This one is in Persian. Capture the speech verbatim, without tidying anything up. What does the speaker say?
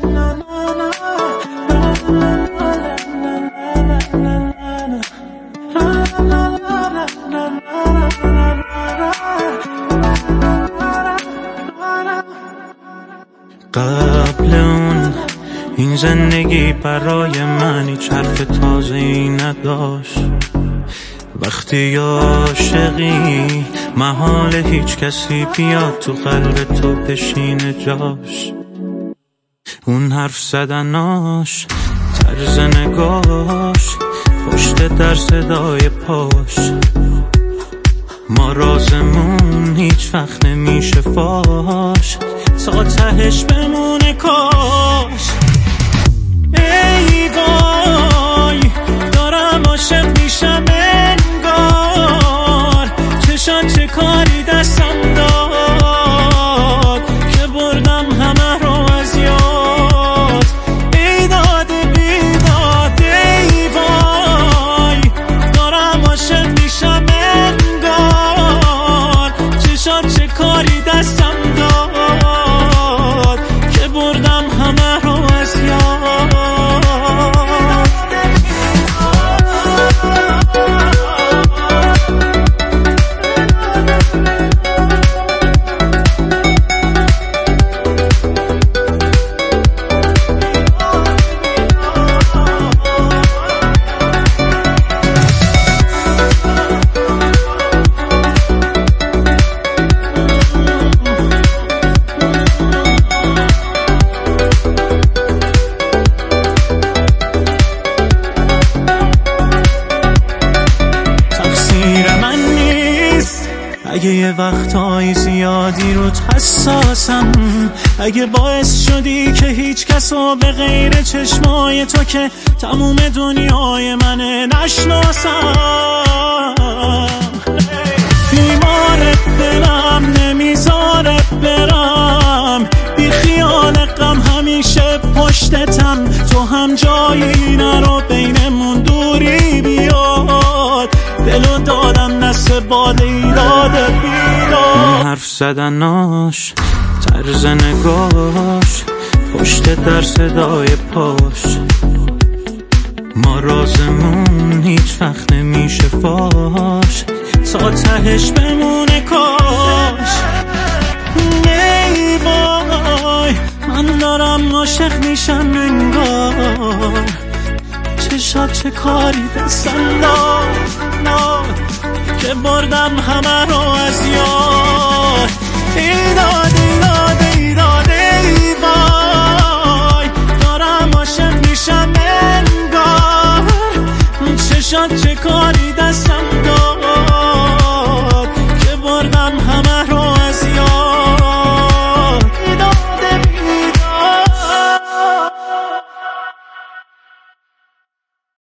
قبل اون این زندگی برای من هیچ حرف تازه‌ای نداشت. وقتی عاشقی محال هیچ کسی بیاد تو قلب تو بشینه جاش. اون حرف زدناش، طرز نگاش، پشت در صدای پاش، ما رازمون هیچ وقت نمیشه فاش، تا تهش بمونه کاش. ای وای دارم عاشق میشم انگار، چشان چه کاری دستم داد که بردم همه رو از یاد. بیداد بیداد ای وای دارم عاشق میشم انگار، چشان چه کاری دستم داد که بردم همه رو از یاد. اگه یه وقتهای زیادی روت حساسم، اگه باعث شدی که هیچ کسو به غیر چشمای تو که تموم دنیای منه نشناسم، بیمار دلم نمیذاره برم، بی خیال غم همیشه پشتتم، تو هم جایی نرو بینمون دوری بیاد، دلو دادم دست باد ایراد بیداد. حرف زدناش، طرز نگاش، پشت در صدای پاش، ما رازمون هیچ وقت نمیشه فاش، تا تهش بمونه کاش. ای وای من دارم عاشق میشم انگار، چشات چه کاری دستم داد که بردم همه رو از یاد. ایداد ایداد ایداد ای وای دارم عاشق میشم انگار، چشات چه کاری